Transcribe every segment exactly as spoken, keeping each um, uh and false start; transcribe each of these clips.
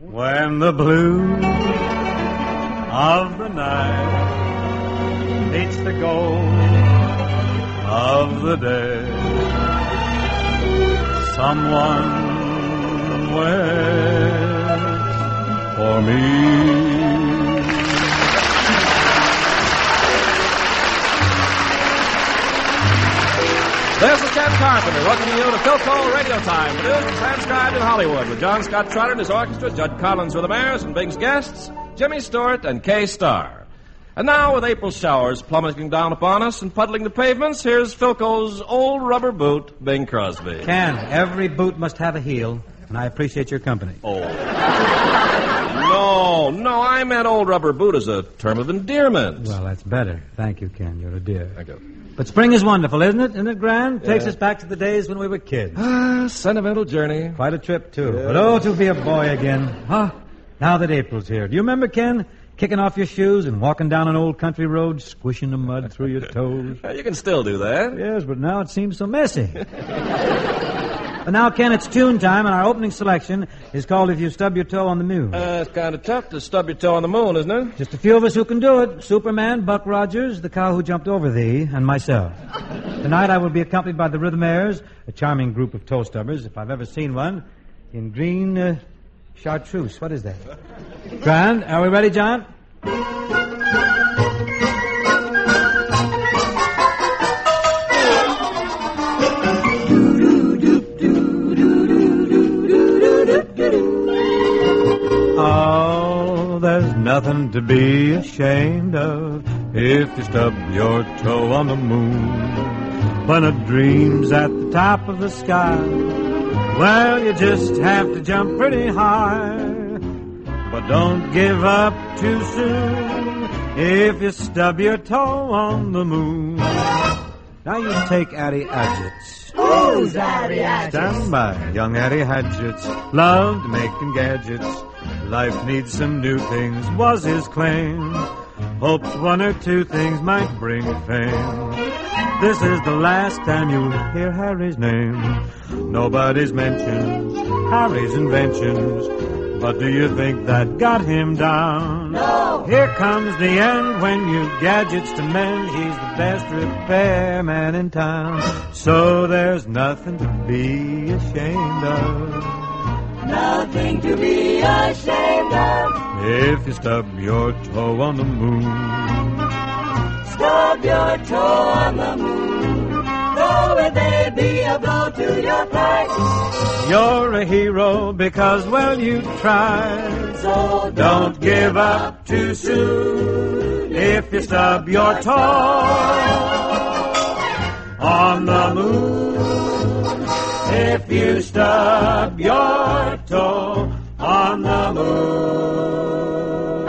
When the blue of the night meets the gold of the day, someone waits for me. This is Ken Carpenter welcoming you to Philco Radio Time, produced and transcribed in Hollywood with John Scott Trotter and his orchestra, Judd Collins with the Mares, and Bing's guests, Jimmy Stewart and Kay Starr. And now, with April showers plummeting down upon us and puddling the pavements, here's Philco's old rubber boot, Bing Crosby. Ken, every boot must have a heel, and I appreciate your company. Oh. No, no, I meant old rubber boot as a term of endearment. Well, that's better. Thank you, Ken. You're a dear. Thank you. But spring is wonderful, isn't it? Isn't it grand? Yeah. Takes us back to the days when we were kids. Ah, sentimental journey. Quite a trip, too. Yeah. But oh, to be a boy again. Ah, now that April's here. Do you remember, Ken, kicking off your shoes and walking down an old country road, squishing the mud through your toes? You can still do that. Yes, but now it seems so messy. But now, Ken, it's tune time, and our opening selection is called If You Stub Your Toe on the Moon. Uh, it's kind of tough to stub your toe on the moon, isn't it? Just a few of us who can do it. Superman, Buck Rogers, the cow who jumped over thee, and myself. Tonight I will be accompanied by the Rhythmaires, a charming group of toe stubbers, if I've ever seen one, in green uh, chartreuse. What is that? Grand. Are we ready, John? Oh, there's nothing to be ashamed of if you stub your toe on the moon. When a dream's at the top of the sky, well, you just have to jump pretty high. But don't give up too soon if you stub your toe on the moon. Now you take Addie Adjets. Who's Addie Adjets? Stand by, young Addie Adjets. Loved making gadgets. Life needs some new things, was his claim. Hopes one or two things might bring fame. This is the last time you'll hear Harry's name. Nobody's mentioned Harry's inventions, but do you think that got him down? No! Here comes the end when you've gadgets to mend. He's the best repairman in town. So there's nothing to be ashamed of. Nothing to be ashamed of. If you stub your toe on the moon. Stub your toe on the moon. Though it may be a blow to your pride, You're a hero because, well, you tried. so don't, Don't give up too soon if you stub your toe on the moon. If you stub your toe on the moon.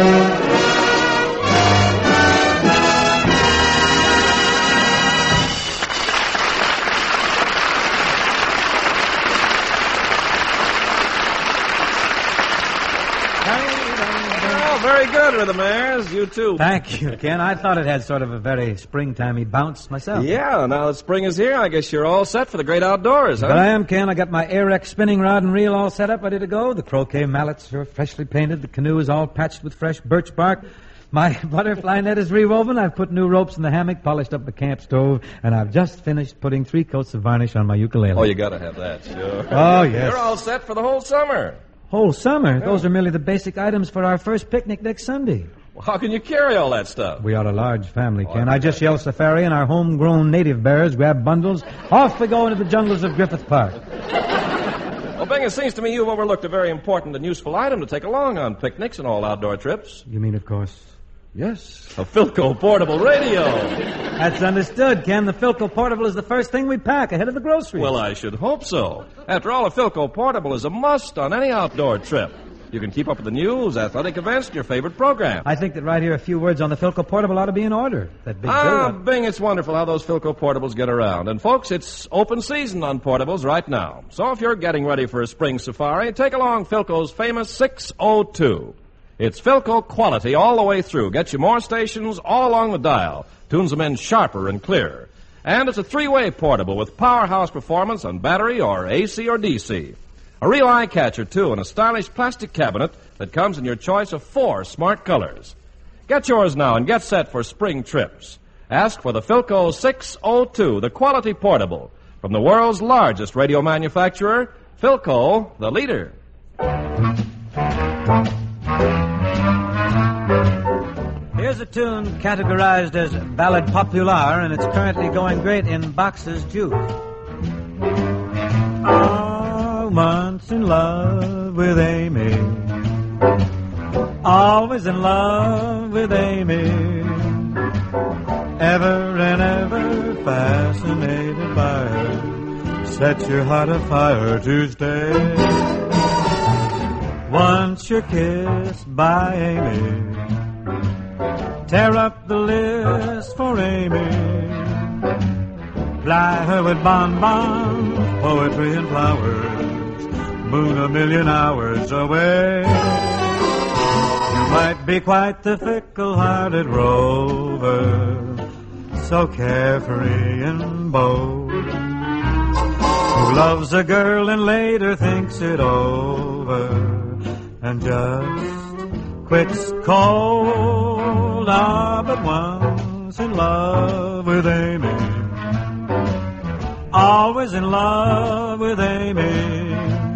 Oh, very good, Rhythmaires. You too. Thank you, Ken. I thought it had sort of a very springtimey bounce myself. Yeah, now that spring is here, I guess you're all set for the great outdoors, huh? But I am, Ken. I got my Arex spinning rod and reel all set up, ready to go. The croquet mallets are freshly painted. The canoe is all patched with fresh birch bark. My butterfly net is rewoven. I've put new ropes in the hammock, polished up the camp stove, and I've just finished putting three coats of varnish on my ukulele. Oh, you gotta have that, sure. Oh, yes. You're all set for the whole summer. Whole summer? Those are merely the basic items for our first picnic next Sunday. Well, how can you carry all that stuff? We are a large family, Ken. I just yell safari, and our homegrown native bears grab bundles. Off we go into the jungles of Griffith Park. Well, Bing, it seems to me you've overlooked a very important and useful item to take along on picnics and all outdoor trips. You mean, of course? Yes, a Philco portable radio. That's understood, Ken. The Philco Portable is the first thing we pack ahead of the groceries. Well, I should hope so. After all, a Philco portable is a must on any outdoor trip. You can keep up with the news, athletic events, and your favorite program. I think that right here a few words on the Philco Portable ought to be in order. That big Ah, build-up. Bing, it's wonderful how those Philco portables get around. And, folks, it's open season on portables right now. So if you're getting ready for a spring safari, take along Philco's famous six oh two. It's Philco quality all the way through. Gets you more stations all along the dial. Tunes them in sharper and clearer. And it's a three-way portable with powerhouse performance on battery or A C or D C. A real eye-catcher, too, and a stylish plastic cabinet that comes in your choice of four smart colors. Get yours now and get set for spring trips. Ask for the Philco six oh two, the quality portable, from the world's largest radio manufacturer, Philco, the leader. Here's a tune categorized as ballad popular, and it's currently going great in Box's Juke. All months in love with Amy, always in love with Amy, ever and ever fascinated by her, set your heart afire to stay. Once you're kissed by Amy, tear up the list for Amy, fly her with bonbons, poetry and flowers, moon a million hours away. You might be quite the fickle-hearted rover, so carefree and bold, who loves a girl and later thinks it over, and just quits cold. Ah, but once in love with Amy, always in love with Amy,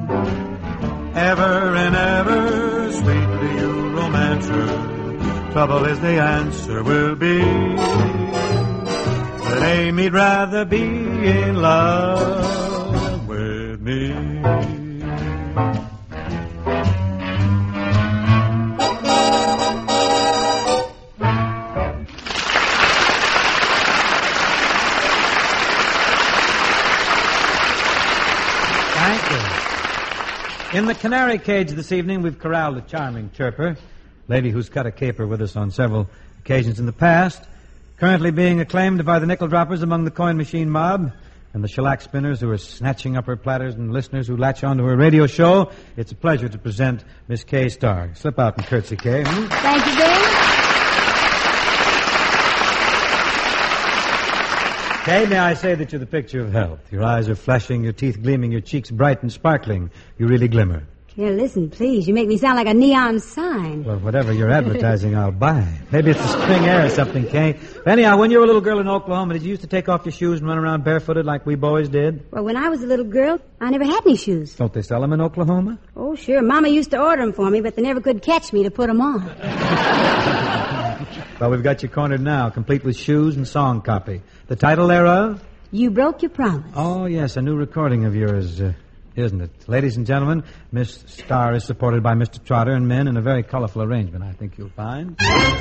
ever and ever sweetly you romance her. Trouble is the answer will be that Amy'd rather be in love with me. In the canary cage this evening, we've corralled a charming chirper, lady who's cut a caper with us on several occasions in the past, currently being acclaimed by the nickel droppers among the coin machine mob and the shellac spinners who are snatching up her platters and listeners who latch onto her radio show. It's a pleasure to present Miss Kay Starr. Slip out and curtsy, Kay. Hmm? Thank you, Bill. Kay, may I say that you're the picture of health. Your eyes are flashing, your teeth gleaming, your cheeks bright and sparkling. You really glimmer. Here, listen, please. You make me sound like a neon sign. Well, whatever you're advertising, I'll buy. Maybe it's the spring air or something, Kay. Anyhow, when you were a little girl in Oklahoma, did you used to take off your shoes and run around barefooted like we boys did? Well, when I was a little girl, I never had any shoes. Don't they sell them in Oklahoma? Oh, sure. Mama used to order them for me, but they never could catch me to put them on. Well, we've got you cornered now, complete with shoes and song copy. The title thereof? You Broke Your Promise. Oh, yes, a new recording of yours, uh, isn't it? Ladies and gentlemen, Miss Starr is supported by Mister Trotter and men in a very colorful arrangement, I think you'll find.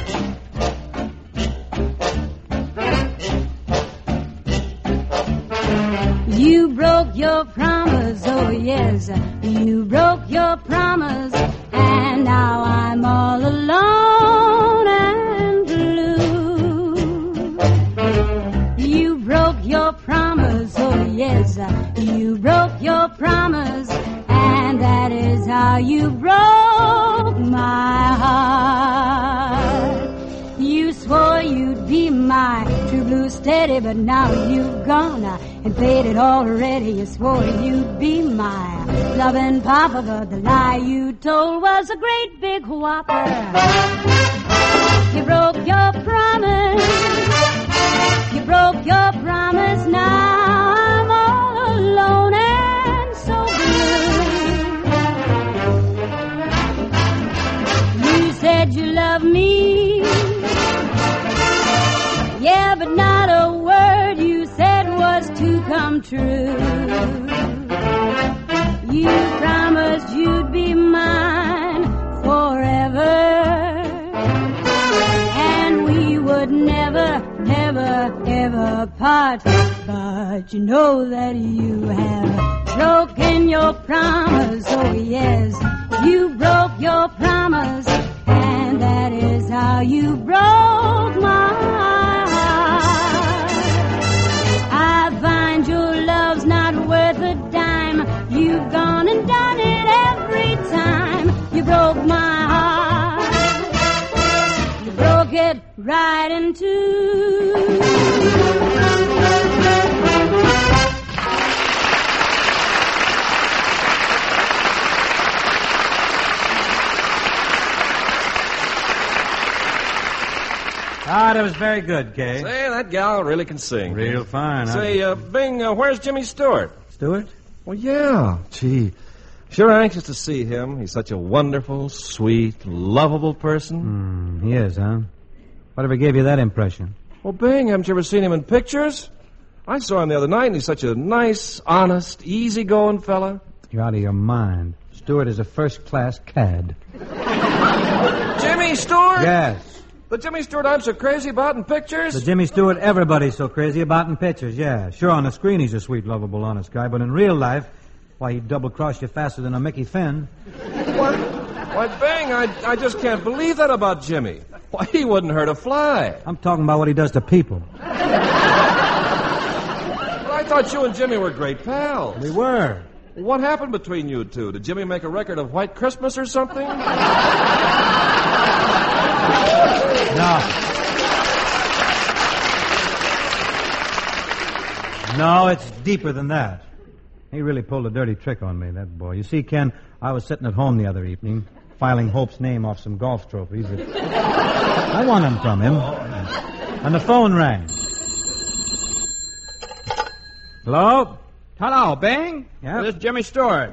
You broke your promise, oh yes, you broke your promise, and now I'm all alone and blue. You broke your promise, oh yes, you broke your promise, and that is how you broke my heart. You swore you'd be my true blue steady, but now you've gone and paid it all already. You swore you'd be my loving papa, but the lie you told was a great big whopper. You broke your promise. You broke your promise. Now I'm all alone and so blue. You said you loved me. Yeah, but not a word you said was to come true. You promised you'd be mine forever, and we would never, never, ever part. But you know that you have broken your promise. Oh yes, you broke your promise, and that is how you broke my heart. I find your love's not worth a dime. You've gone and done it every time. You broke my heart. You broke it right in two. Ah, that was very good, Kay. Say, that gal really can sing. Real fine. huh? Say, uh, Bing, uh, where's Jimmy Stewart? Stewart? Well, yeah. Gee, sure anxious to see him. He's such a wonderful, sweet, lovable person. Hmm, he is, huh? Whatever gave you that impression? Well, Bing, haven't you ever seen him in pictures? I saw him the other night, and he's such a nice, honest, easygoing fella. You're out of your mind. Stewart is a first-class cad. Jimmy Stewart? Yes. The Jimmy Stewart I'm so crazy about in pictures? The Jimmy Stewart everybody's so crazy about in pictures, yeah. Sure, on the screen he's a sweet, lovable, honest guy, but in real life, why, he'd double-cross you faster than a Mickey Finn. What? Why, Bing, I, I just can't believe that about Jimmy. Why, he wouldn't hurt a fly. I'm talking about what he does to people. I thought you and Jimmy were great pals. We were. What happened between you two? Did Jimmy make a record of White Christmas or something? No. No, it's deeper than that. He really pulled a dirty trick on me, that boy. You see, Ken, I was sitting at home the other evening, filing Hope's name off some golf trophies. That I won them from him. And the phone rang. Hello? Hello, Bing. Yeah? This is Jimmy Stewart.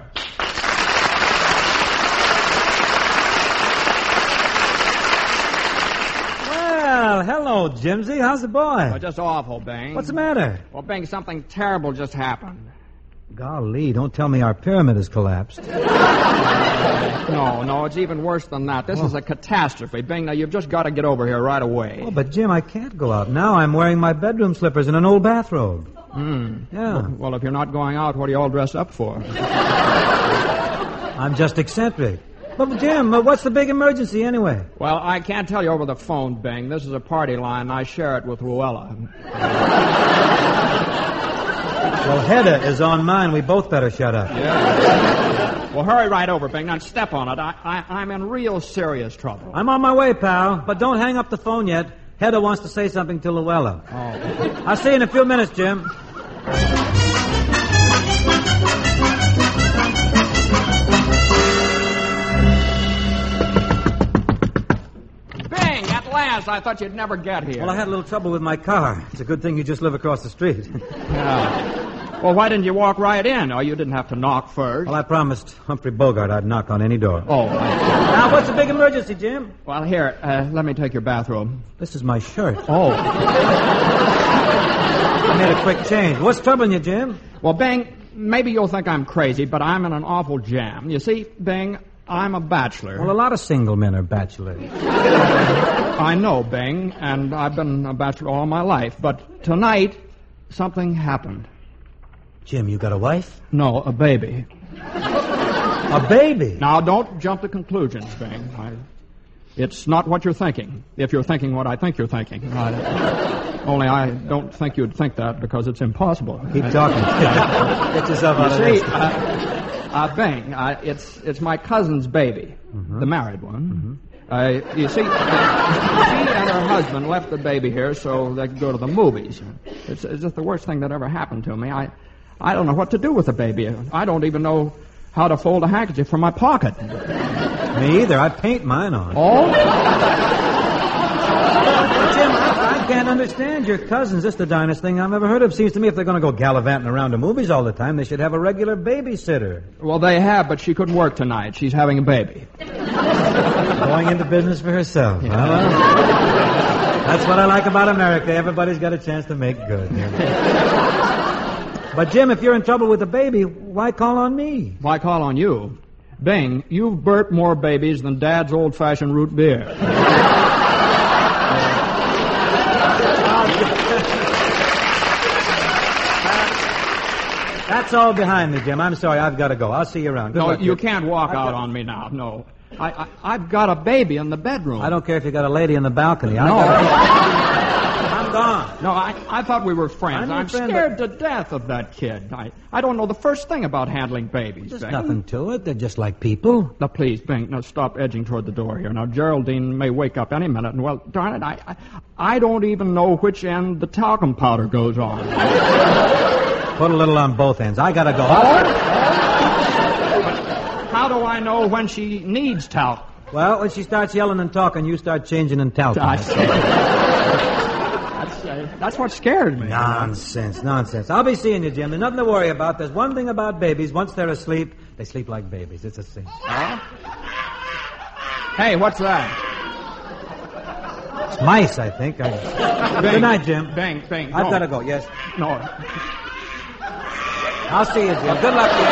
Well, hello, Jimsy. How's the boy? Oh, just awful, Bing. What's the matter? Well, Bing, something terrible just happened. Golly, don't tell me our pyramid has collapsed. No, no, it's even worse than that. This Oh. is a catastrophe. Bing, now you've just got to get over here right away. Oh, but Jim, I can't go out now. I'm wearing my bedroom slippers and an old bathrobe. Hmm. Yeah. Well, if you're not going out, what are you all dressed up for? I'm just eccentric. But, Jim, uh, what's the big emergency anyway? Well, I can't tell you over the phone, Bing. This is a party line, and I share it with Luella. Well, Hedda is on mine. We both better shut up. Yeah. Well, hurry right over, Bing. Now, step on it. I, I, I'm in real serious trouble. I'm on my way, pal. But don't hang up the phone yet. Hedda wants to say something to Luella. Oh. I'll see you in a few minutes, Jim. Bing, at last. I thought you'd never get here. Well, I had a little trouble with my car. It's a good thing you just live across the street. Yeah. Well, why didn't you walk right in? Oh, you didn't have to knock first. Well, I promised Humphrey Bogart I'd knock on any door. Oh. Now, what's the big emergency, Jim? Well, here, uh, let me take your bathrobe. This is my shirt. Oh. I made a quick change. What's troubling you, Jim? Well, Bing, maybe you'll think I'm crazy, but I'm in an awful jam. You see, Bing, I'm a bachelor. Well, a lot of single men are bachelors. I know, Bing, and I've been a bachelor all my life, but tonight, something happened. Jim, you got a wife? No, a baby. A baby? Now, don't jump to conclusions, Bing. I, it's not what you're thinking, if you're thinking what I think you're thinking. I, only I don't think you'd think that because it's impossible. Keep talking. Get yourself out You of see, this. uh, uh, Bing, uh, it's, it's my cousin's baby, Mm-hmm. the married one. Uh, you see, uh, she and her husband left the baby here so they could go to the movies. It's, it's just the worst thing that ever happened to me. I, I don't know what to do with the baby. I don't even know how to fold a handkerchief from my pocket. Me either. I'd paint mine on. Oh? But, Jim, I, I can't understand your cousins. This is the darndest thing I've ever heard of. Seems to me if they're going to go gallivanting around to movies all the time, they should have a regular babysitter. Well, they have, but she couldn't work tonight. She's having a baby. Going into business for herself. Yeah. Well, that's what I like about America. Everybody's got a chance to make good. But, Jim, if you're in trouble with the baby, why call on me? Why call on you? Bing, you've burped more babies than Dad's old-fashioned root beer. That's all behind me, Jim. I'm sorry. I've got to go. I'll see you around. Good No, luck, you kid. can't walk I've out got- on me now. No. I, I, I've got a baby in the bedroom. I don't care if you got a lady in the balcony. I No. gotta- I'm gone. No, I, I thought we were friends. I'm your I'm friend, scared to death of that kid. I, I don't know the first thing about handling babies. There's Bing. nothing to it. They're just like people. Now, please, Bing, now stop edging toward the door here. Now, Geraldine may wake up any minute, and, well, darn it, I, I, I don't even know which end the talcum powder goes on. Put a little on both ends. I gotta go. How do I know when she needs talc? Well, when she starts yelling and talking, you start changing and talking. I see. That's, uh, that's what scared me. Nonsense, nonsense. I'll be seeing you, Jim. There's nothing to worry about. There's one thing about babies. Once they're asleep, they sleep like babies. It's a cinch. Huh? Hey, what's that? It's mice, I think. I... Bing, Good night, Jim. Bing, Bing. I've no. got to go, yes. No. I'll see you, Jim. Good luck to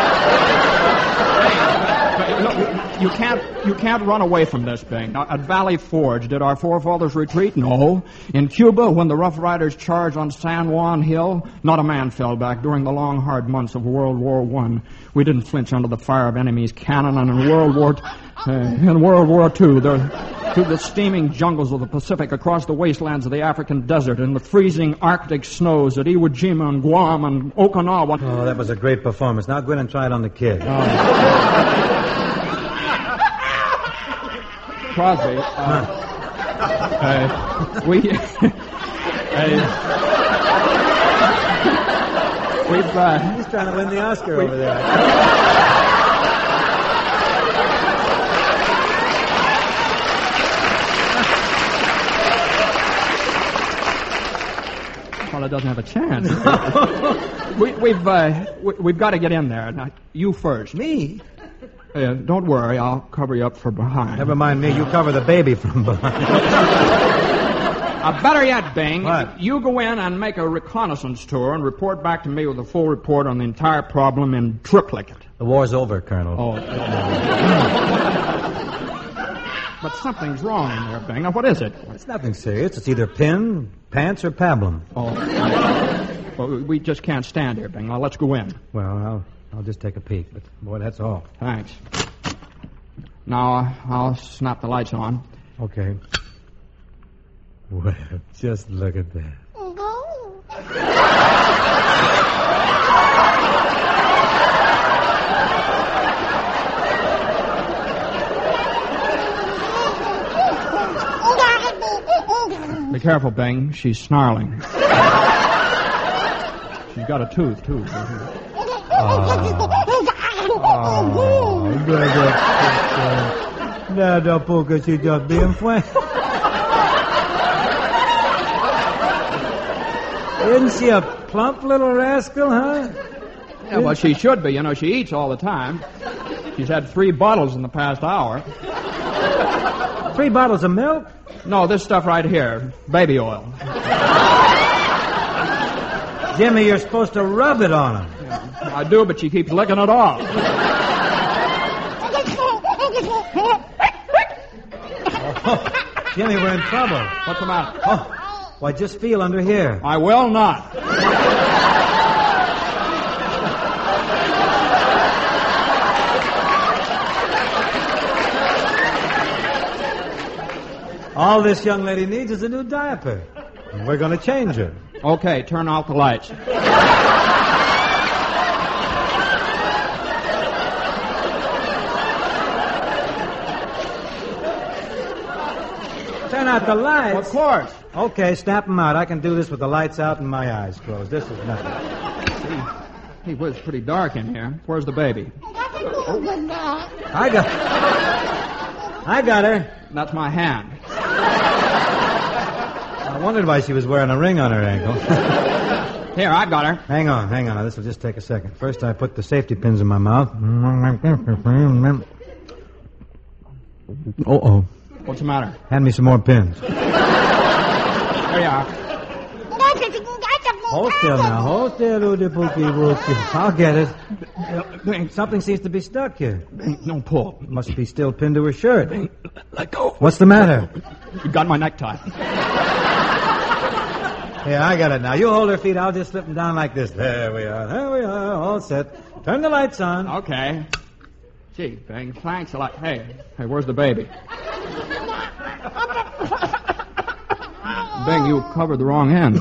you. Look, you can't, you can't run away from this, Bing. Now, at Valley Forge, did our forefathers retreat? No. In Cuba, when the Rough Riders charged on San Juan Hill, not a man fell back. During the long, hard months of World War One, we didn't flinch under the fire of enemy's cannon, and in World War, uh, in World War Two, there, through the steaming jungles of the Pacific, across the wastelands of the African desert, in the freezing Arctic snows at Iwo Jima and Guam and Okinawa. Oh, that was a great performance. Now go in and try it on the kid. Oh. Crosby, uh, uh, we, uh, we've, uh, He's trying to win the Oscar over there. Well, it doesn't have a chance. we, we've, uh, we, we've got to get in there. Now, you first. Me? Uh, don't worry, I'll cover you up from behind. Never mind me. You cover the baby from behind. Uh, better yet, Bing, What? you go in and make a reconnaissance tour and report back to me with a full report on the entire problem in triplicate. The war's over, Colonel. Oh. But something's wrong in there, Bing. Now, what is it? It's nothing serious. It's either pin, pants, or pablum. Oh. Well, we just can't stand here, Bing. Now, let's go in. Well, I'll, I'll just take a peek. But, boy, that's all. Thanks. Now, uh, I'll snap the lights on. Okay. Well, just look at that. Be careful, Bing. She's snarling. She's got a tooth, too. Oh, brother. Nada, porque she just being frank. Isn't she a plump little rascal, huh? Yeah, well, she should be. You know, she eats all the time. She's had three bottles in the past hour. Three bottles of milk? No, this stuff right here. Baby oil. Jimmy, you're supposed to rub it on him. I do, but she keeps licking it off. Oh, Jimmy, we're in trouble. What's the matter? Oh, why, just feel under here. I will not. All this young lady needs is a new diaper. And we're going to change her. Okay, turn out the lights. Turn out the lights? Of course. Okay, snap them out. I can do this with the lights out and my eyes closed. This is nothing. Hey, well, it's pretty dark in here. Where's the baby? I got I got her. That's my hand. I wondered why she was wearing a ring on her ankle. Here, I've got her. Hang on, hang on. This will just take a second. First, I put the safety pins in my mouth. Uh-oh. What's the matter? Hand me some more pins. There you are. Hold still now. Hold still, Rudy Pookie Wookie. I'll get it. Bing, Something seems to be stuck here. Bing, don't pull. Must be still pinned to her shirt. Bing, let go. What's the matter? You got my necktie. Yeah, I got it now. You hold her feet. I'll just slip them down like this. There we are. There we are. All set. Turn the lights on. Okay. Gee, Bing, thanks a lot. Hey, hey, where's the baby? Bing, you covered the wrong end.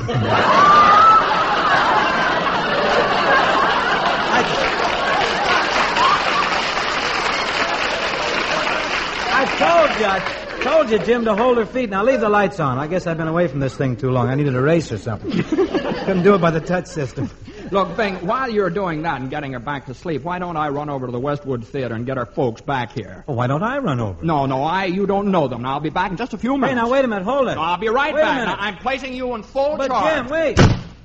I told you, I told you, Jim, to hold her feet. Now leave the lights on. I guess I've been away from this thing too long. I needed a race or something. Couldn't do it by the touch system. Look, Bing, while you're doing that and getting her back to sleep, why don't I run over to the Westwood Theater and get her folks back here? Well, why don't I run over? No, no, I. You don't know them. Now, I'll be back in just a few minutes. Hey, now, wait a minute. Hold it. No, I'll be right wait back. A minute. Now, I'm placing you in full but charge. Jim, wait.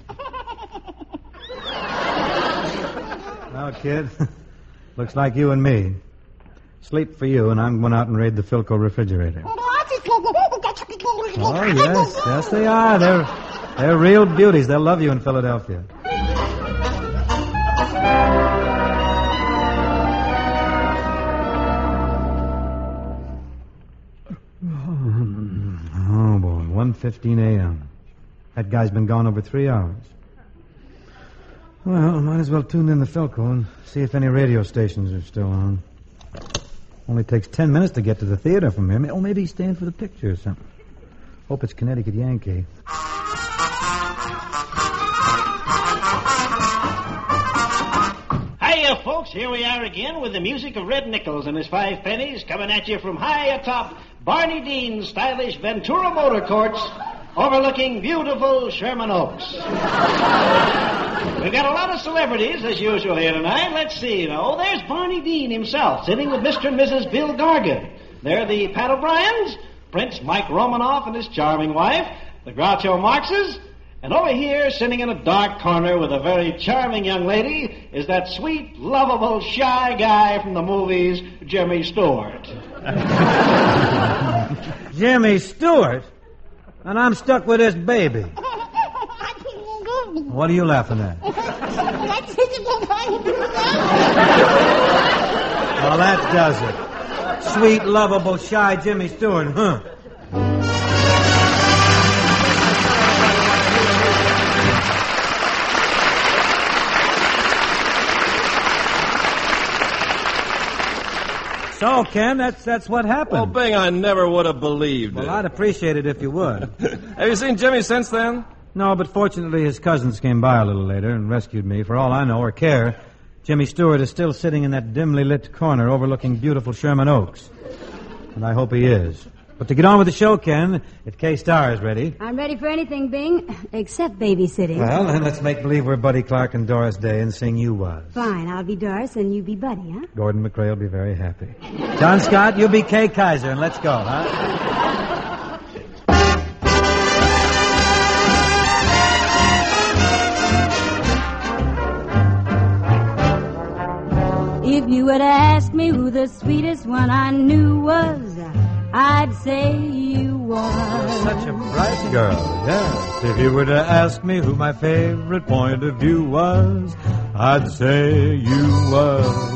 Well, kid, looks like you and me. Sleep for you, and I'm going out and raid the Philco refrigerator. Oh, yes. Yes, they are. They're, they're real beauties. They'll love you in Philadelphia. Oh, boy. one fifteen a.m. That guy's been gone over three hours. Well, might as well tune in the Philco and see if any radio stations are still on. Only takes ten minutes to get to the theater from here. Oh, maybe he's staying for the picture or something. Hope it's Connecticut Yankee. Hiya, folks. Here we are again with the music of Red Nichols and his Five Pennies coming at you from high atop Barney Dean's stylish Ventura Motor Courts overlooking beautiful Sherman Oaks. We've got a lot of celebrities, as usual, here tonight. Let's see. Oh, there's Barney Dean himself, sitting with Mister and Missus Bill Gargan. There the Pat O'Briens, Prince Mike Romanoff and his charming wife, the Groucho Marxes, and over here, sitting in a dark corner with a very charming young lady, is that sweet, lovable, shy guy from the movies, Jimmy Stewart. Jimmy Stewart? And I'm stuck with this baby. What are you laughing at? Well, that does it. Sweet, lovable, shy Jimmy Stewart, huh? So, Ken, that's that's what happened. Well, Bing, I never would have believed well, it. Well, I'd appreciate it if you would. Have you seen Jimmy since then? No, but fortunately his cousins came by a little later and rescued me. For all I know or care, Jimmy Stewart is still sitting in that dimly lit corner overlooking beautiful Sherman Oaks. And I hope he is. But to get on with the show, Ken, if K-Star is ready. I'm ready for anything, Bing, except babysitting. Well, then let's make believe we're Buddy Clark and Doris Day and sing You Was. Fine, I'll be Doris and you be Buddy, huh? Gordon McRae will be very happy. John Scott, you be Kay Kaiser, and let's go, huh? If you were to ask me who the sweetest one I knew was, I'd say you was. Such a bright girl, yes. If you were to ask me who my favorite point of view was, I'd say you was.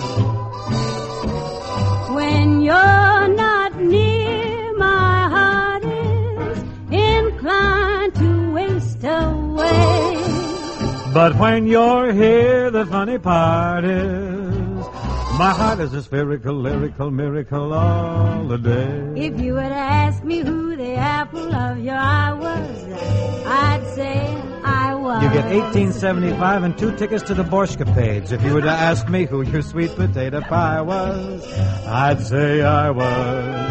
When you're not near, my heart is inclined to waste away. But when you're here, the funny part is my heart is a spherical, lyrical miracle all the day. If you were to ask me who the apple of your eye was, I'd say I was. You get eighteen seventy-five and two tickets to the Borshkapades. If you were to ask me who your sweet potato pie was, I'd say I was.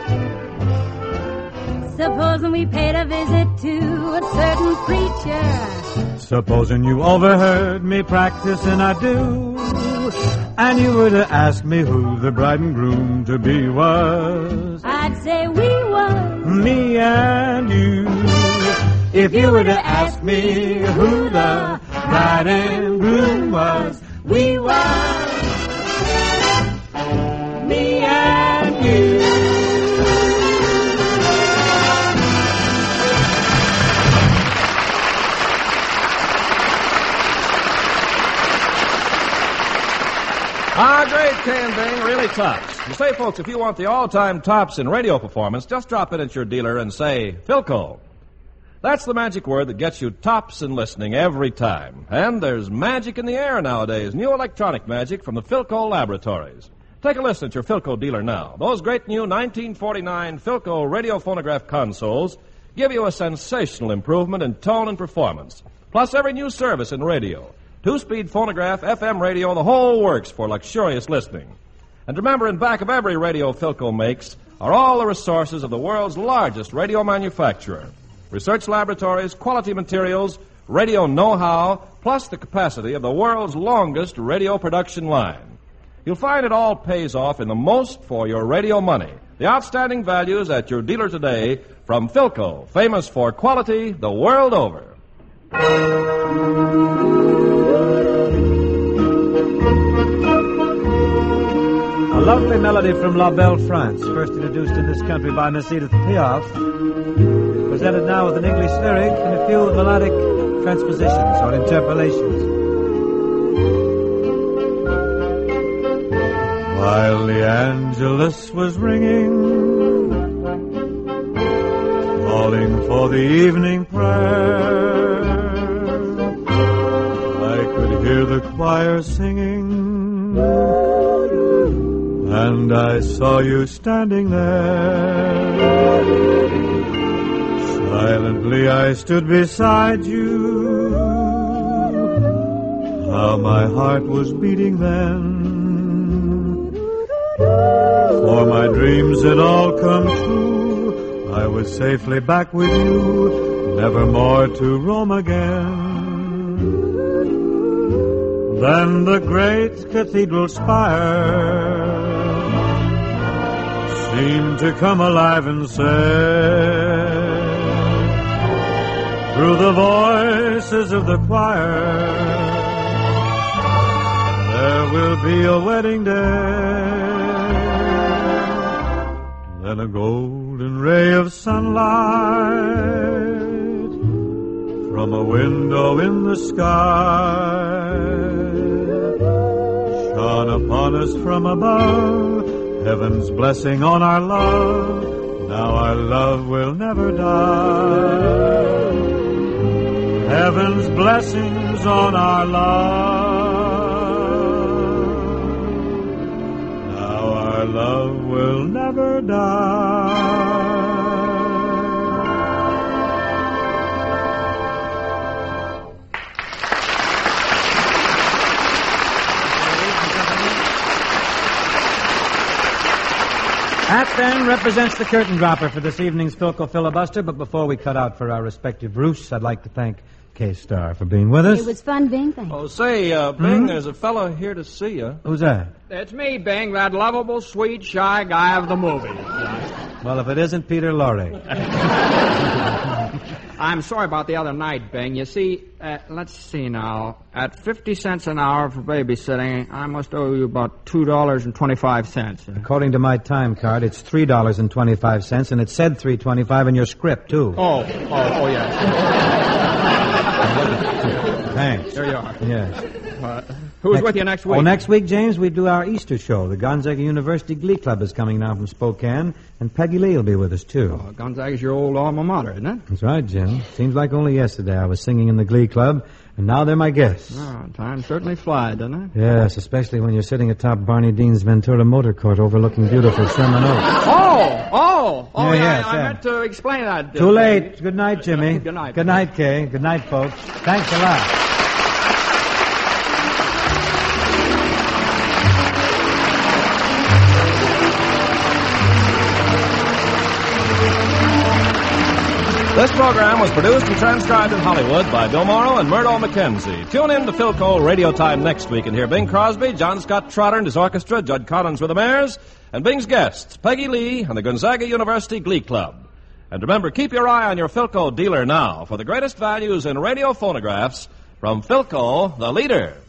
Supposing we paid a visit to a certain preacher. Supposing you overheard me practicing I do. And you were to ask me who the bride and groom to be was, I'd say we was. Me and you. If you were to ask me who the bride and groom was, we was. Me and you. Ah, great, Kay and Bing, really tops. You say, folks, if you want the all-time tops in radio performance, just drop in at your dealer and say, Philco. That's the magic word that gets you tops in listening every time. And there's magic in the air nowadays, new electronic magic from the Philco Laboratories. Take a listen at your Philco dealer now. Those great new nineteen forty-nine Philco radio phonograph consoles give you a sensational improvement in tone and performance, plus every new service in radio. Two-speed phonograph, F M radio, the whole works for luxurious listening. And remember, in back of every radio Philco makes are all the resources of the world's largest radio manufacturer. Research laboratories, quality materials, radio know-how, plus the capacity of the world's longest radio production line. You'll find it all pays off in the most for your radio money. The outstanding values at your dealer today from Philco, famous for quality the world over. A lovely melody from La Belle France, first introduced in this country by Miss Edith Piaf, presented now with an English lyric and a few melodic transpositions or interpolations. While the Angelus was ringing, calling for the evening prayer, I could hear the choir singing, and I saw you standing there. Silently I stood beside you. How my heart was beating then. For my dreams had all come true. I was safely back with you, never more to roam again. Then the great cathedral spire seemed to come alive and say, through the voices of the choir, there will be a wedding day. Then a golden ray of sunlight from a window in the sky shone upon us from above, heaven's blessing on our love. Now our love will never die. Heaven's blessings on our love. Now our love will never die. That then represents the curtain dropper for this evening's Philco Filibuster, but before we cut out for our respective roosts, I'd like to thank K-Star for being with us. It was fun being thanked. Oh, say, uh, Bing, hmm? there's a fellow here to see you. Who's that? It's me, Bing, that lovable, sweet, shy guy of the movie. Well, if it isn't Peter Lorre. I'm sorry about the other night, Bing. You see, uh, let's see now. At fifty cents an hour for babysitting, I must owe you about two dollars and twenty-five cents. According to my time card, it's three dollars and twenty-five cents, and it said three twenty-five in your script, too. Oh, oh, oh, yes. Thanks. There you are. Yes. Uh, who's next, with you next week? Well, next week, James, we do our Easter show. The Gonzaga University Glee Club is coming down from Spokane, and Peggy Lee will be with us, too. Oh, Gonzaga's your old alma mater, isn't it? That's right, Jim. Seems like only yesterday I was singing in the Glee Club, and now they're my guests. Oh, time certainly flies, doesn't it? Yes, especially when you're sitting atop Barney Dean's Ventura Motor Court overlooking beautiful Sherman Oaks. Oh, oh, oh, yeah, yeah, yes, I, I yeah. meant to explain that. Too late. Good night, Jimmy. Good night. Good night, Kay. Good night, folks. Thanks a lot. This program was produced and transcribed in Hollywood by Bill Morrow and Murdo McKenzie. Tune in to Philco Radio Time next week and hear Bing Crosby, John Scott Trotter and his orchestra, Judd Collins with the Mayors, and Bing's guests, Peggy Lee and the Gonzaga University Glee Club. And remember, keep your eye on your Philco dealer now for the greatest values in radio phonographs from Philco, the leader.